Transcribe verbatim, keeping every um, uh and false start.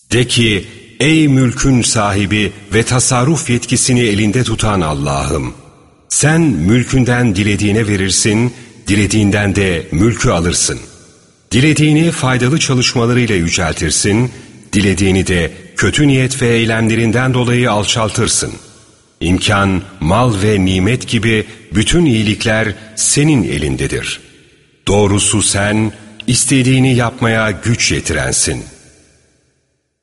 De ki, ey mülkün sahibi ve tasarruf yetkisini elinde tutan Allah'ım! Sen mülkünden dilediğine verirsin, dilediğinden de mülkü alırsın. Dilediğini faydalı çalışmalarıyla yüceltirsin, dilediğini de kötü niyet ve eylemlerinden dolayı alçaltırsın. İmkan, mal ve nimet gibi bütün iyilikler senin elindedir. Doğrusu sen, istediğini yapmaya güç yetirensin.